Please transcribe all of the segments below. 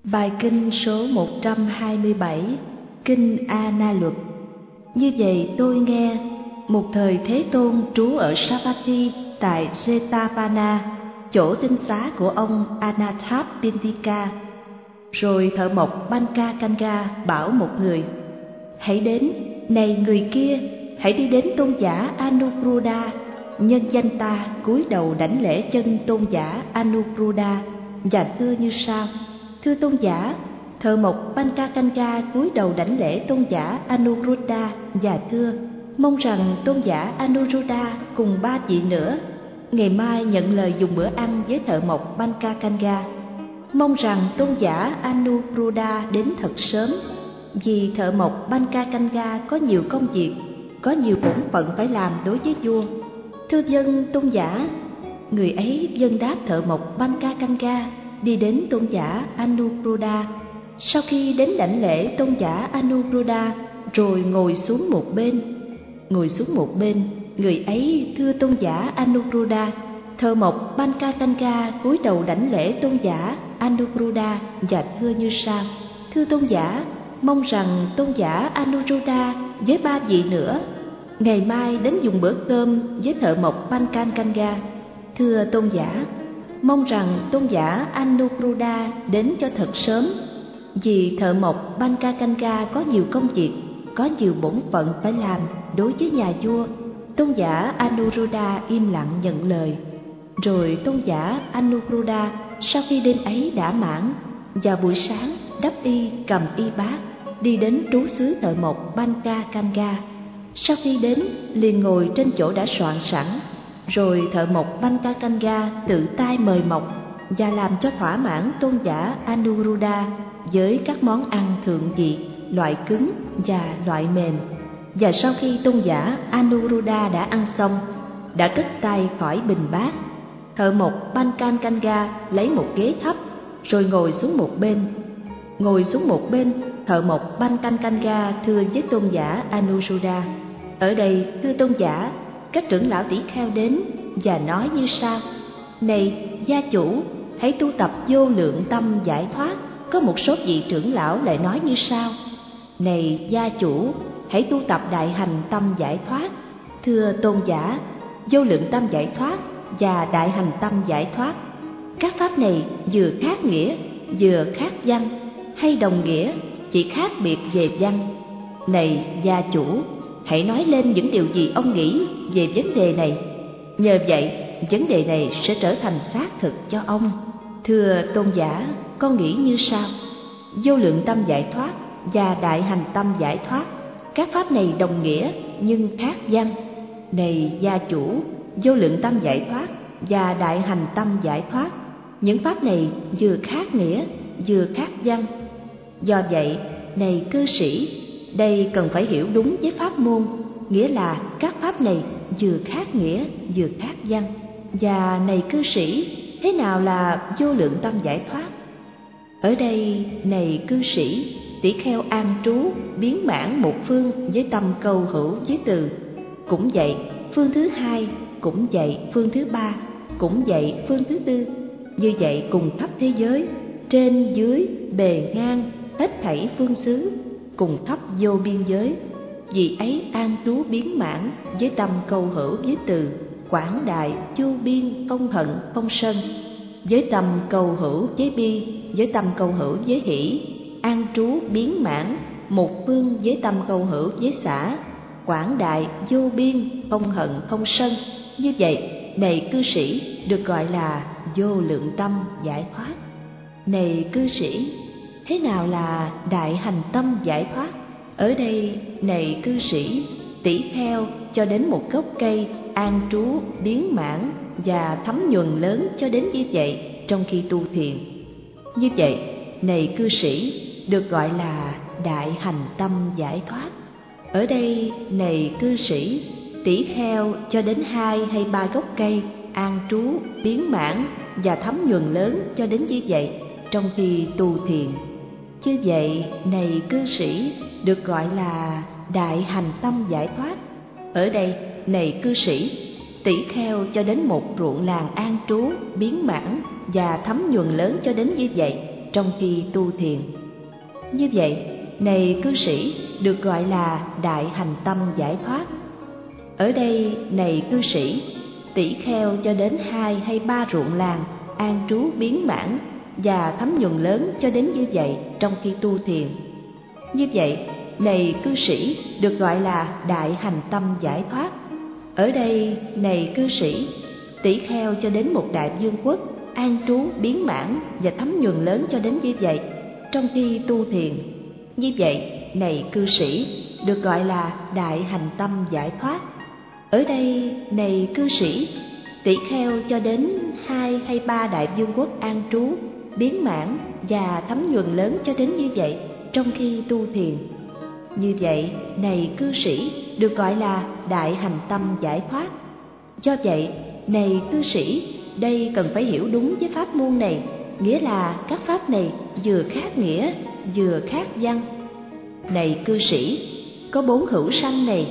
Bài kinh số 127, Kinh A Na Luật. Như vậy tôi nghe, một thời Thế Tôn trú ở Savatthi tại Jetavana, chỗ tinh xá của ông Anathapindika. Rồi thợ mộc Bankakanga bảo một người: hãy đến, này người kia, hãy đi đến tôn giả Anuruddha. Nhân danh ta cúi đầu đảnh lễ chân tôn giả Anuruddha và thưa như sau: thưa tôn giả. Thợ mộc Bankakanga cúi đầu đảnh lễ tôn giả Anuruddha và thưa: mong rằng tôn giả Anuruddha cùng 3 vị nữa ngày mai nhận lời dùng bữa ăn với thợ mộc Bankakanga. Mong rằng tôn giả Anuruddha đến thật sớm, vì thợ mộc Bankakanga có nhiều công việc, có nhiều bổn phận phải làm đối với vua. Thưa dân tôn giả. Người ấy vâng đáp thợ mộc Bankakanga, đi đến tôn giả Anuruddha. Sau khi đến đảnh lễ tôn giả Anuruddha, rồi ngồi xuống một bên. Người ấy thưa tôn giả Anuruddha. Thợ mộc Bankakanga cúi đầu đảnh lễ tôn giả Anuruddha và thưa như sau: thưa tôn giả, mong rằng tôn giả Anuruddha với 3 vị nữa ngày mai đến dùng bữa cơm với thợ mộc Bankakanga. Thưa tôn giả, mong rằng tôn giả Anuruddha đến cho thật sớm, vì thợ mộc Bankakanga có nhiều công việc, có nhiều bổn phận phải làm đối với nhà vua. Tôn giả Anuruddha im lặng nhận lời. Rồi tôn giả Anuruddha sau khi đêm ấy đã mãn, vào buổi sáng đắp y cầm y bát, đi đến trú xứ thợ mộc Bankakanga. Sau khi đến liền ngồi trên chỗ đã soạn sẵn. Rồi thợ mộc Bankakanga tự tay mời mọc và làm cho thỏa mãn tôn giả Anuruddha với các món ăn thượng vị, loại cứng và loại mềm. Và sau khi tôn giả Anuruddha đã ăn xong, đã cất tay khỏi bình bát, thợ mộc Bankakanga lấy một ghế thấp rồi ngồi xuống một bên. Thợ mộc Bankakanga thưa với tôn giả Anuruddha: ở đây thưa tôn giả, các trưởng lão tỷ kheo đến và nói như sau: này gia chủ, hãy tu tập vô lượng tâm giải thoát. Có một số vị trưởng lão lại nói như sau: này gia chủ, hãy tu tập đại hành tâm giải thoát. Thưa tôn giả, vô lượng tâm giải thoát và đại hành tâm giải thoát, các pháp này vừa khác nghĩa, vừa khác văn, hay đồng nghĩa, chỉ khác biệt về văn. Này gia chủ, hãy nói lên những điều gì ông nghĩ về vấn đề này. Nhờ vậy, vấn đề này sẽ trở thành xác thực cho ông. Thưa tôn giả, con nghĩ như sau: vô lượng tâm giải thoát và đại hành tâm giải thoát, các pháp này đồng nghĩa nhưng khác văn. Này gia chủ, vô lượng tâm giải thoát và đại hành tâm giải thoát, những pháp này vừa khác nghĩa, vừa khác văn. Do vậy, này cư sĩ, đây cần phải hiểu đúng với pháp môn, nghĩa là các pháp này vừa khác nghĩa, vừa khác văn. Và này cư sĩ, thế nào là vô lượng tâm giải thoát? Ở đây, này cư sĩ, tỷ kheo an trú biến mãn một phương với tâm câu hữu với từ. Cũng vậy, phương thứ hai, cũng vậy, phương thứ ba, cũng vậy, phương thứ tư. Như vậy cùng khắp thế giới, trên dưới, bề ngang, hết thảy phương xứ, cùng khắp vô biên giới. Vì ấy an trú biến mãn với tâm câu hữu với từ, quảng đại, vô biên, không hận, không sân. Với tâm câu hữu với bi, với tâm câu hữu với hỷ, an trú biến mãn một phương với tâm câu hữu với xả, quảng đại, vô biên, không hận, không sân. Như vậy, này cư sĩ, được gọi là vô lượng tâm giải thoát. Này cư sĩ, thế nào là đại hành tâm giải thoát? Ở đây, này cư sĩ, tỷ kheo cho đến một gốc cây an trú biến mãn và thấm nhuần lớn cho đến như vậy trong khi tu thiền. Như vậy, này cư sĩ, được gọi là đại hành tâm giải thoát. Ở đây, này cư sĩ, tỷ kheo cho đến 2 hay 3 gốc cây an trú biến mãn và thấm nhuần lớn cho đến như vậy trong khi tu thiền. Như vậy, này cư sĩ, được gọi là đại hành tâm giải thoát. Ở đây, này cư sĩ, tỷ kheo cho đến một ruộng làng an trú biến mãn và thấm nhuần lớn cho đến như vậy trong khi tu thiền. Như vậy, này cư sĩ, được gọi là đại hành tâm giải thoát. Ở đây, này cư sĩ, tỷ kheo cho đến 2 hay 3 ruộng làng, an trú biến mãn và thấm nhuần lớn cho đến như vậy trong khi tu thiền. Như vậy, này cư sĩ, được gọi là đại hành tâm giải thoát. Ở đây, này cư sĩ, tỷ kheo cho đến một đại vương quốc, an trú biến mãn và thấm nhuần lớn cho đến như vậy trong khi tu thiền. Như vậy, này cư sĩ, được gọi là đại hành tâm giải thoát. Ở đây, này cư sĩ, tỷ kheo cho đến 2 hay 3 đại vương quốc an trú, biến mãn và thấm nhuần lớn cho đến như vậy trong khi tu thiền. Như vậy, này cư sĩ, được gọi là đại hành tâm giải thoát. Do vậy, này cư sĩ, đây cần phải hiểu đúng với pháp môn này, nghĩa là các pháp này vừa khác nghĩa, vừa khác văn. Này cư sĩ, có 4 hữu sanh này,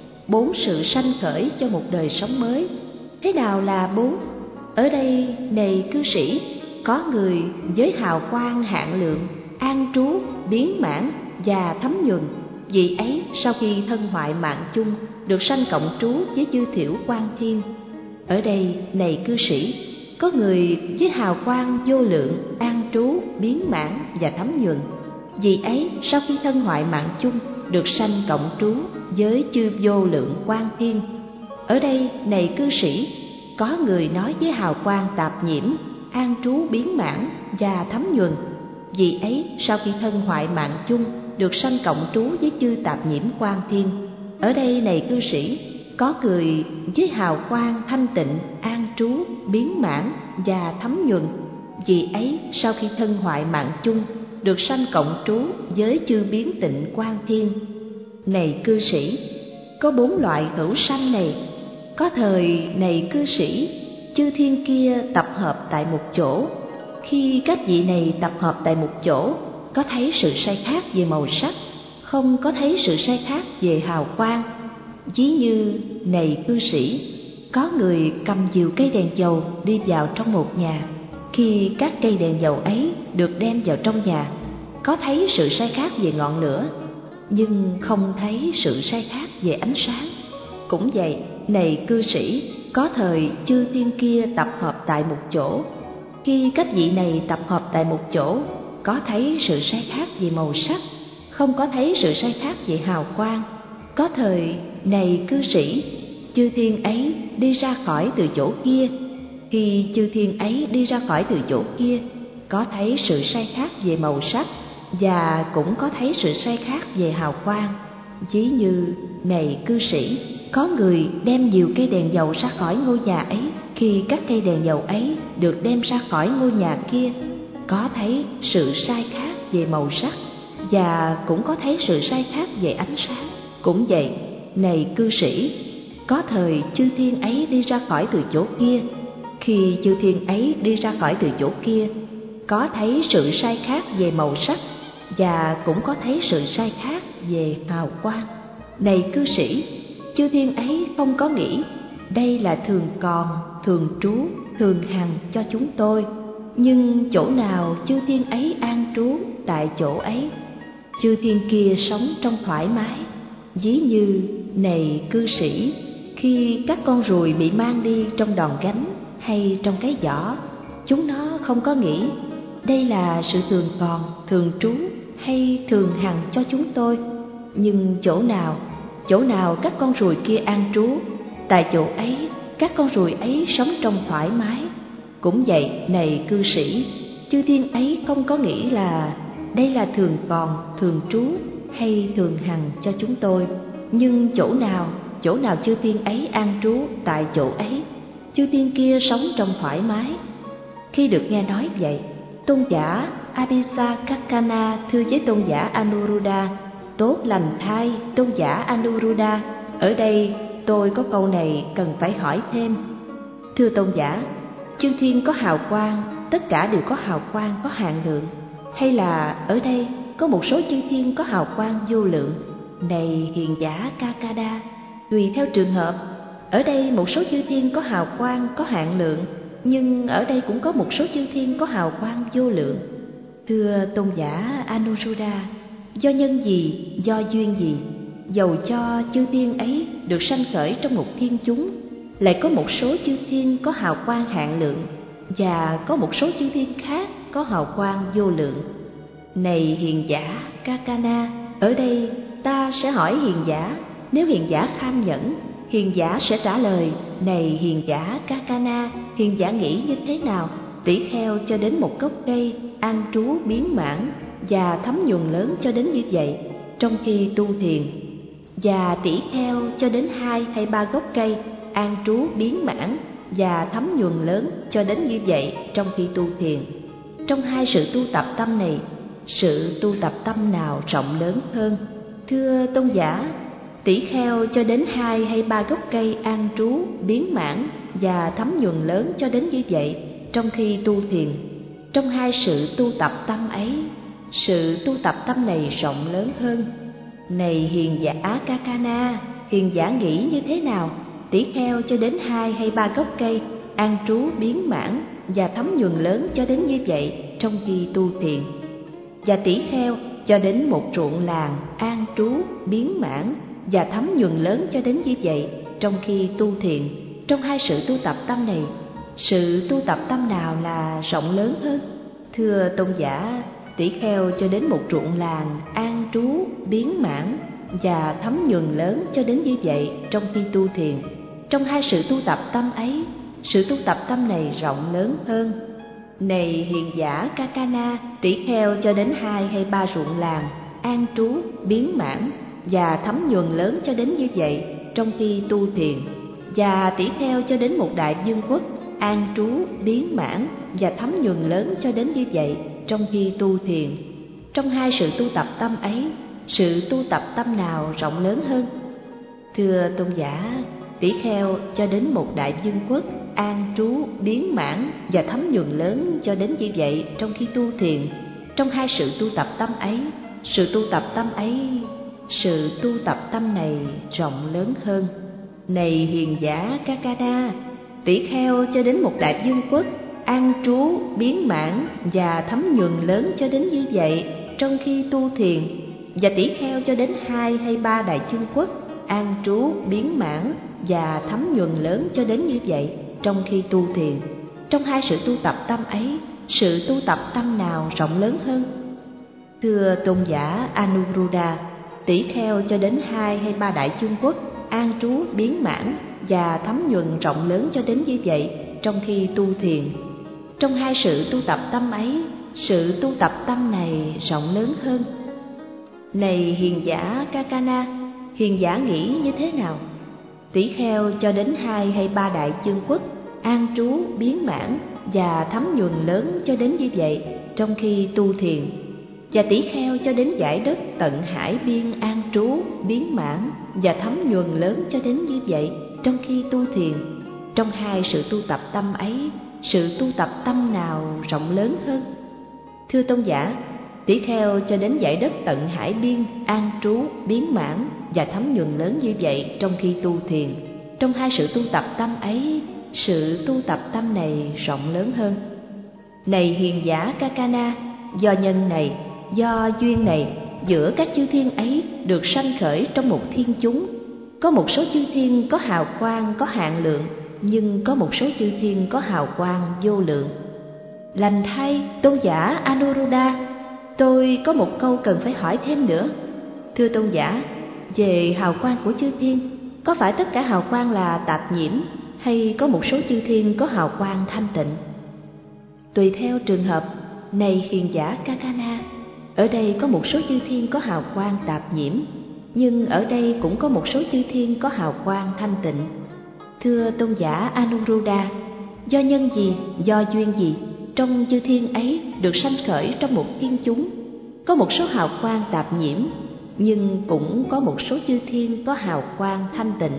4 sự sanh khởi cho một đời sống mới. Thế nào là 4? Ở đây, này cư sĩ, có người với hào quang hạn lượng, an trú, biến mãn và thấm nhuần. Vị ấy sau khi thân hoại mạng chung, được sanh cộng trú với chư thiểu quang thiên. Ở đây, này cư sĩ, có người với hào quang vô lượng, an trú, biến mãn và thấm nhuần. Vị ấy sau khi thân hoại mạng chung, được sanh cộng trú với chư vô lượng quang thiên. Ở đây, này cư sĩ, có người nói với hào quang tạp nhiễm, an trú biến mãn và thấm nhuần. Vị ấy sau khi thân hoại mạng chung, được sanh cộng trú với chư tạp nhiễm quang thiên. Ở đây, này cư sĩ, có người với hào quang thanh tịnh, an trú, biến mãn và thấm nhuần. Vị ấy sau khi thân hoại mạng chung, được sanh cộng trú với chư biến tịnh quang thiên. Này cư sĩ, có 4 loại hữu sanh này. Có thời, này cư sĩ, chư thiên kia tập hợp tại một chỗ. Khi các vị này tập hợp tại một chỗ, có thấy sự sai khác về màu sắc, không có thấy sự sai khác về hào quang. Ví như, này cư sĩ, có người cầm dìu cây đèn dầu đi vào trong một nhà. Khi các cây đèn dầu ấy được đem vào trong nhà, có thấy sự sai khác về ngọn lửa, nhưng không thấy sự sai khác về ánh sáng. Cũng vậy, này cư sĩ, có thời chư thiên kia tập hợp tại một chỗ. Khi các vị này tập hợp tại một chỗ, có thấy sự sai khác về màu sắc, không có thấy sự sai khác về hào quang. Có thời, này cư sĩ, chư thiên ấy đi ra khỏi từ chỗ kia. Khi chư thiên ấy đi ra khỏi từ chỗ kia, có thấy sự sai khác về màu sắc và cũng có thấy sự sai khác về hào quang. Ví như, này cư sĩ, có người đem nhiều cây đèn dầu ra khỏi ngôi nhà ấy. Khi các cây đèn dầu ấy được đem ra khỏi ngôi nhà kia, có thấy sự sai khác về màu sắc và cũng có thấy sự sai khác về ánh sáng. Cũng vậy, này cư sĩ, có thời chư thiên ấy đi ra khỏi từ chỗ kia. Khi chư thiên ấy đi ra khỏi từ chỗ kia, có thấy sự sai khác về màu sắc và cũng có thấy sự sai khác về hào quang. Này cư sĩ, chư thiên ấy không có nghĩ đây là thường còn, thường trú, thường hằng cho chúng tôi. Nhưng chỗ nào chư thiên ấy an trú, tại chỗ ấy chư thiên kia sống trong thoải mái. Ví như, này cư sĩ, khi các con ruồi bị mang đi trong đòn gánh hay trong cái giỏ, chúng nó không có nghĩ đây là sự thường còn, thường trú hay thường hằng cho chúng tôi. Nhưng chỗ nào các con ruồi kia an trú, tại chỗ ấy các con ruồi ấy sống trong thoải mái. Cũng vậy, này cư sĩ, chư thiên ấy không có nghĩ là đây là thường còn, thường trú hay thường hằng cho chúng tôi. Nhưng chỗ nào chư thiên ấy an trú, tại chỗ ấy chư thiên kia sống trong thoải mái. Khi được nghe nói vậy, tôn giả Abhisakakana thưa với tôn giả Anuruddha: tốt lành thay, tôn giả Anuruddha, ở đây tôi có câu này cần phải hỏi thêm. Thưa tôn giả, chư thiên có hào quang, tất cả đều có hào quang có hạn lượng, hay là ở đây có một số chư thiên có hào quang vô lượng? Này hiền giả Kakada, tùy theo trường hợp. Ở đây một số chư thiên có hào quang có hạn lượng, nhưng ở đây cũng có một số chư thiên có hào quang vô lượng. Thưa tôn giả Anuruddha, do nhân gì, do duyên gì, dầu cho chư thiên ấy được sanh khởi trong một thiên chúng, lại có một số chư thiên có hào quang hạn lượng, và có một số chư thiên khác có hào quang vô lượng. Này hiền giả Kakana, ở đây ta sẽ hỏi hiền giả. Nếu hiền giả kham nhẫn, hiền giả sẽ trả lời: này hiền giả Kakana, hiền giả nghĩ như thế nào? Tỷ kheo cho đến một gốc cây an trú biến mãn và thấm nhuần lớn cho đến như vậy trong khi tu thiền, và tỷ kheo cho đến 2 hay 3 gốc cây an trú biến mãn và thấm nhuần lớn cho đến như vậy trong khi tu thiền. Trong hai sự tu tập tâm này, sự tu tập tâm nào rộng lớn hơn? Thưa tôn giả, tỷ kheo cho đến 2 hay 3 gốc cây an trú biến mãn và thấm nhuần lớn cho đến như vậy trong khi tu thiền. Trong hai sự tu tập tâm ấy, sự tu tập tâm này rộng lớn hơn. Này hiền giả Kakana, hiền giả nghĩ như thế nào? Tỷ kheo cho đến 2 hay 3 gốc cây an trú biến mãn và thấm nhuần lớn cho đến như vậy trong khi tu thiền, và tỷ kheo cho đến một ruộng làng an trú biến mãn và thấm nhuần lớn cho đến như vậy trong khi tu thiền. Trong hai sự tu tập tâm này, sự tu tập tâm nào là rộng lớn hơn? Thưa tôn giả, tỷ kheo cho đến một ruộng làng an trú biến mãn và thấm nhuần lớn cho đến như vậy trong khi tu thiền. Trong hai sự tu tập tâm ấy, sự tu tập tâm này rộng lớn hơn. Này hiền giả Kakana, tỷ kheo cho đến 2 hay 3 ruộng làng an trú biến mãn và thấm nhuần lớn cho đến như vậy trong khi tu thiền, và tỷ kheo cho đến một đại vương quốc an trú biến mãn và thấm nhuần lớn cho đến như vậy trong khi tu thiền. Trong hai sự tu tập tâm ấy, sự tu tập tâm nào rộng lớn hơn? Thưa tôn giả, tỷ kheo cho đến một đại vương quốc an trú biến mãn và thấm nhuần lớn cho đến như vậy trong khi tu thiền. Trong hai sự tu tập tâm ấy, sự tu tập tâm ấy, sự tu tập tâm này rộng lớn hơn. Này hiền giả Kakana, tỷ kheo cho đến một đại vương quốc an trú biến mãn và thấm nhuần lớn cho đến như vậy trong khi tu thiền, và tỷ kheo cho đến 2 hay 3 đại vương quốc an trú biến mãn và thấm nhuần lớn cho đến như vậy trong khi tu thiền. Trong hai sự tu tập tâm ấy, sự tu tập tâm nào rộng lớn hơn? Thưa tôn giả Anuruddha, tỷ kheo cho đến 2 hay 3 đại vương quốc an trú biến mãn và thấm nhuần rộng lớn cho đến như vậy trong khi tu thiền. Trong hai sự tu tập tâm ấy, sự tu tập tâm này rộng lớn hơn. Này hiền giả Kakana, hiền giả nghĩ như thế nào? Tỷ kheo cho đến 2 hay 3 đại vương quốc an trú biến mãn và thấm nhuần lớn cho đến như vậy trong khi tu thiền, và tỷ kheo cho đến dải đất tận hải biên an trú biến mãn và thấm nhuần lớn cho đến như vậy trong khi tu thiền. Trong hai sự tu tập tâm ấy, sự tu tập tâm nào rộng lớn hơn? Thưa tôn giả, tỷ kheo cho đến dải đất tận hải biên an trú biến mãn và thấm nhuần lớn như vậy trong khi tu thiền. Trong hai sự tu tập tâm ấy, sự tu tập tâm này rộng lớn hơn. Này hiền giả Kakana, do nhân này, do duyên này, giữa các chư thiên ấy được sanh khởi trong một thiên chúng. Có một số chư thiên có hào quang có hạn lượng, nhưng có một số chư thiên có hào quang vô lượng. Lành thay, tôn giả Anuruddha, tôi có một câu cần phải hỏi thêm nữa. Thưa tôn giả, về hào quang của chư thiên, có phải tất cả hào quang là tạp nhiễm, hay có một số chư thiên có hào quang thanh tịnh? Tùy theo trường hợp. Này hiền giả Kakana, ở đây có một số chư thiên có hào quang tạp nhiễm, nhưng ở đây cũng có một số chư thiên có hào quang thanh tịnh. Thưa tôn giả Anuruddha, do nhân gì, do duyên gì, trong chư thiên ấy được sanh khởi trong một thiên chúng? Có một số hào quang tạp nhiễm, nhưng cũng có một số chư thiên có hào quang thanh tịnh.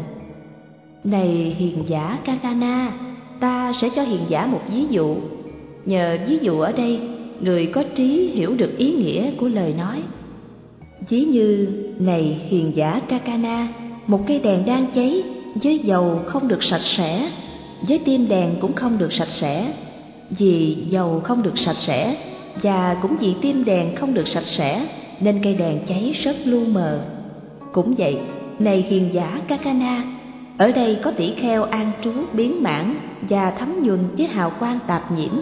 Này hiền giả Kakana, ta sẽ cho hiền giả một ví dụ. Nhờ ví dụ ở đây, người có trí hiểu được ý nghĩa của lời nói. Ví như, này hiền giả Kakana, một cây đèn đang cháy, với dầu không được sạch sẽ, với tim đèn cũng không được sạch sẽ. Vì dầu không được sạch sẽ, và cũng vì tim đèn không được sạch sẽ nên cây đèn cháy rất lu mờ. Cũng vậy, này hiền giả Kakana, ở đây có tỷ kheo an trú biến mãn và thấm nhuần với hào quang tạp nhiễm.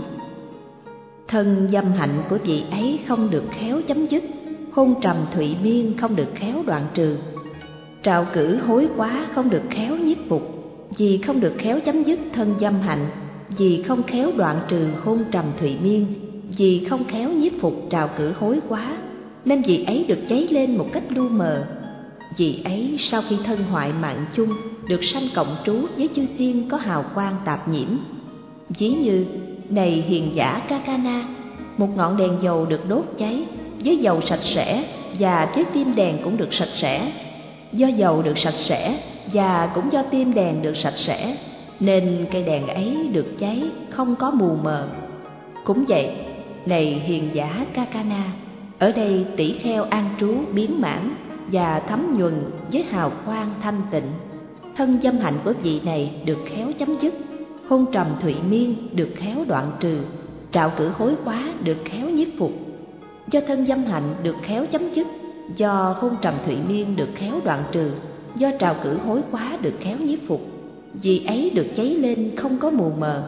Thân dâm hạnh của vị ấy không được khéo chấm dứt, hôn trầm thụy miên không được khéo đoạn trừ, trạo cử hối quá không được khéo nhiếp phục. Vì không được khéo chấm dứt thân dâm hạnh, vì không khéo đoạn trừ hôn trầm thụy miên, vì không khéo nhiếp phục trạo cử hối quá, nên vị ấy được cháy lên một cách lu mờ. Vị ấy sau khi thân hoại mạng chung được sanh cộng trú với chư thiên có hào quang tạp nhiễm. Ví như, này hiền giả Kakana, một ngọn đèn dầu được đốt cháy với dầu sạch sẽ và với tim đèn cũng được sạch sẽ. Do dầu được sạch sẽ và cũng do tim đèn được sạch sẽ nên cây đèn ấy được cháy không có mù mờ. Cũng vậy, này hiền giả Kakana, ở đây tỷ kheo an trú biến mãn và thấm nhuần với hào quang thanh tịnh. Thân dâm hạnh của vị này được khéo chấm dứt, hôn trầm thụy miên được khéo đoạn trừ, trạo cử hối quá được khéo nhiếp phục. Do thân dâm hạnh được khéo chấm dứt, do hôn trầm thụy miên được khéo đoạn trừ, do trạo cử hối quá được khéo nhiếp phục, vì ấy được cháy lên không có mù mờ.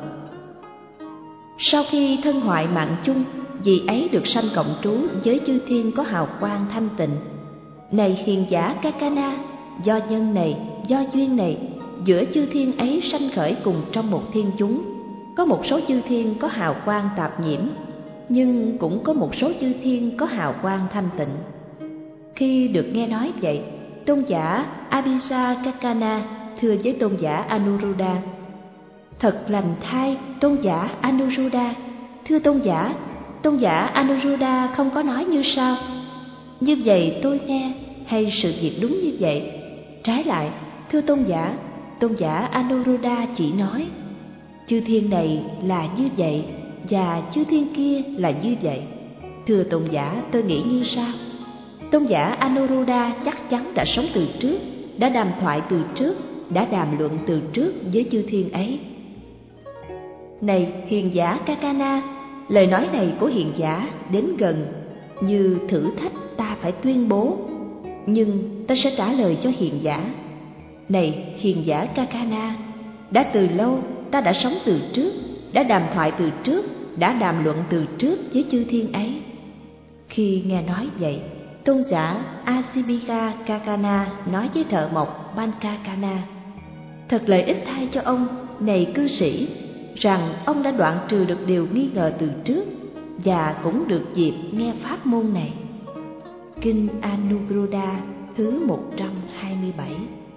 Sau khi thân hoại mạng chung, vì ấy được sanh cộng trú với chư thiên có hào quang thanh tịnh. Này hiền giả Kakana, do nhân này, do duyên này, giữa chư thiên ấy sanh khởi cùng trong một thiên chúng. Có một số chư thiên có hào quang tạp nhiễm, nhưng cũng có một số chư thiên có hào quang thanh tịnh. Khi được nghe nói vậy, tôn giả Abhisakakana thưa với tôn giả Anuruddha: Thật lành thay tôn giả Anuruddha. Thưa tôn giả Anuruddha không có nói như sau: Như vậy tôi nghe, hay sự việc đúng như vậy? Trái lại, thưa tôn giả Anuruddha chỉ nói: Chư thiên này là như vậy và chư thiên kia là như vậy. Thưa tôn giả, tôi nghĩ như sau: Tôn giả Anuruddha chắc chắn đã sống từ trước, đã đàm thoại từ trước, đã đàm luận từ trước với chư thiên ấy. Này hiền giả Kakana, lời nói này của hiền giả đến gần như thử thách ta phải tuyên bố, nhưng ta sẽ trả lời cho hiền giả. Này hiền giả Kakana, đã từ lâu ta đã sống từ trước, đã đàm thoại từ trước, đã đàm luận từ trước với chư thiên ấy. Khi nghe nói vậy, tôn giả Asibika Kakana nói với thợ mộc Bankakana: Thật lợi ích thay cho ông, này cư sĩ, rằng ông đã đoạn trừ được điều nghi ngờ từ trước và cũng được dịp nghe pháp môn này. Kinh Anuruddha thứ 127.